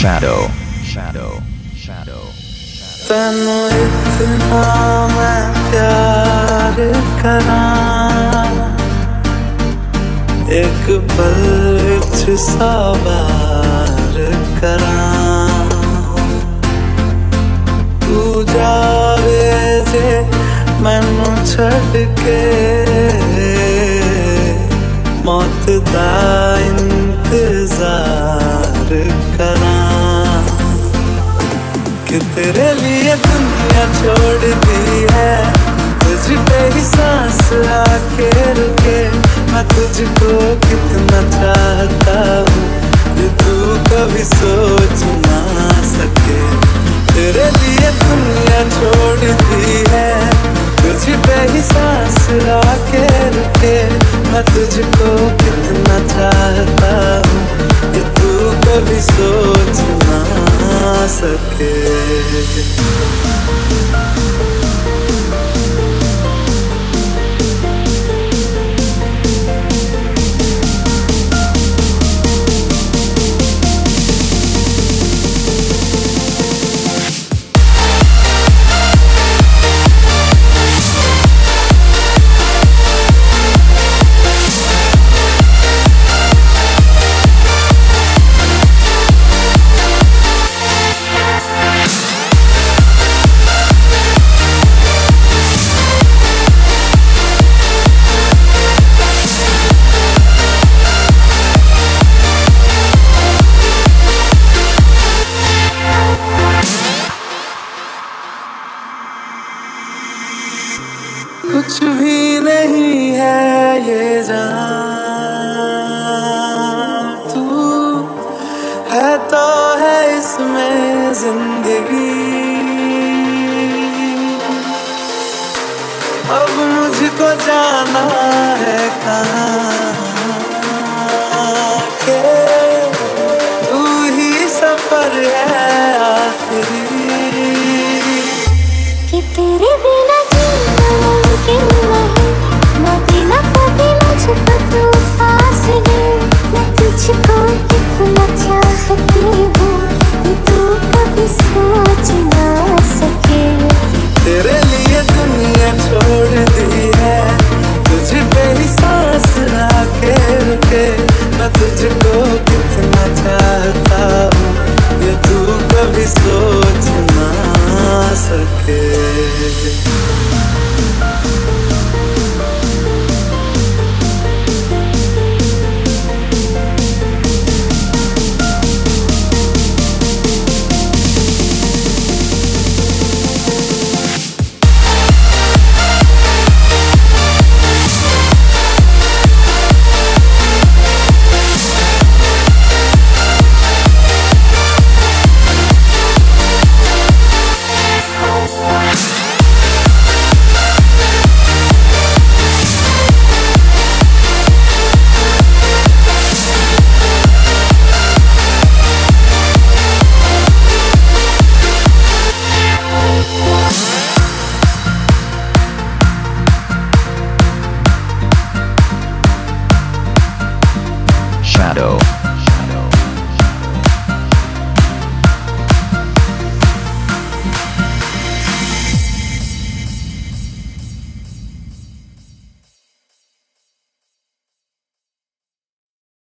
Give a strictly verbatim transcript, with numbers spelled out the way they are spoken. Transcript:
Shadow, shadow, shadow. तैनू इतना मैं प्यार करां, एक पल विच सौ बार करां। तू जावे जे मैनू छड़ के, मौत दा इंतजार करां। कि तेरे लिए दुनिया छोड़ दी है, तुझ पे ही सांस आके रुके। मैं तुझको कितना चाहता हूँ, ये तू कभी सोच ना सके। तेरे लिए दुनिया छोड़ दी है, तुझ पे ही सांस आके रुके। मैं तुझको कितना चाहता हूँ, ये तू कभी सोच ना सके। कुछ भी नहीं है ये जान, तू है तो है इसमें जिंदगी। अब मुझको जाना है कहाँ के, तू ही सफर है आखिरी। कि तेरे बिना जीना मुमकिन नहीं, ना देना कभी मुझको तू फासले। मैं तुझको कितना चाहती हूँ, ये तू कभी सोच ना सके। तेरे लिए दुनिया छोड़ दी है, तुझ पे ही सांस आके रुके। मैं तुझको कितना चाहता हूँ, ये तू कभी सोच ना सके। Shadow.